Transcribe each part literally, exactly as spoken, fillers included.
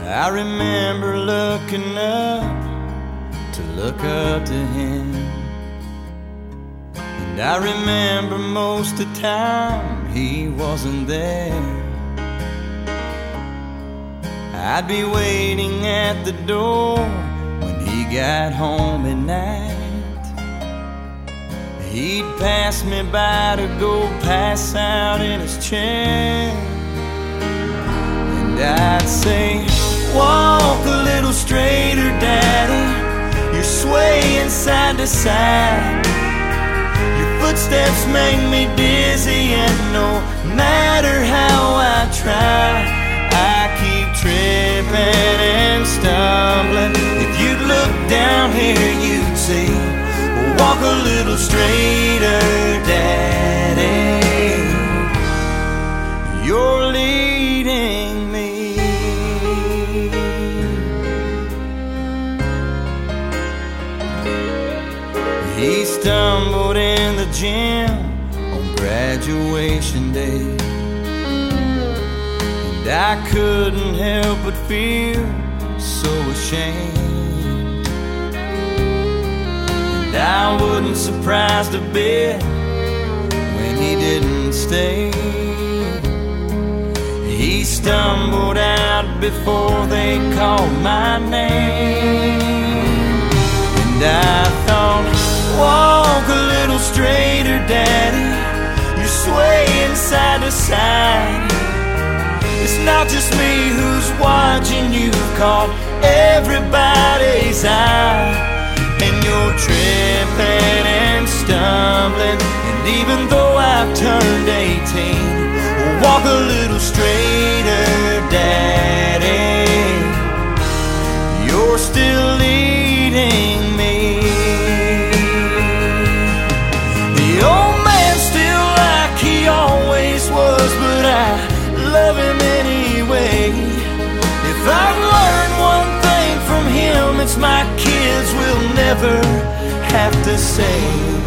I remember looking up to look up to him, and I remember most of the time he wasn't there. I'd be waiting at the door when he got home at night. He'd pass me by to go pass out in his chair, and I'd say, walk a little straighter, Daddy, you're swaying side to side. Your footsteps make me dizzy, and no matter how I try, I keep tripping and stumbling. If you'd look down here, you'd see, walk a little straighter, Daddy, you're leading me. He stumbled in the gym on graduation day, and I couldn't help but feel so ashamed. And I wasn't surprised a bit when he didn't stay. He stumbled out before they called my name, and I thought, walk a little straighter, Daddy, you're swaying side to side. It's not just me who's watching, you've caught everybody's eye, and you're tripping and stumbling. And even though I've turned eighteen, walk a little straighter, Daddy, you're still leading me. The old man's still like he always was, but I love him anyway. If I've learned one thing from him, it's my kids will never have to say,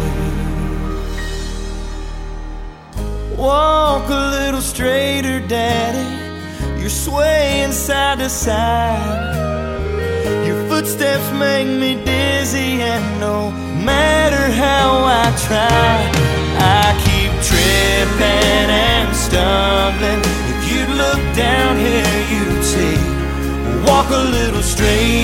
walk a little straighter, Daddy, you're swaying side to side. Your footsteps make me dizzy, and no matter how I try, I keep tripping and stumbling. If you'd look down here, you'd see, walk a little straighter,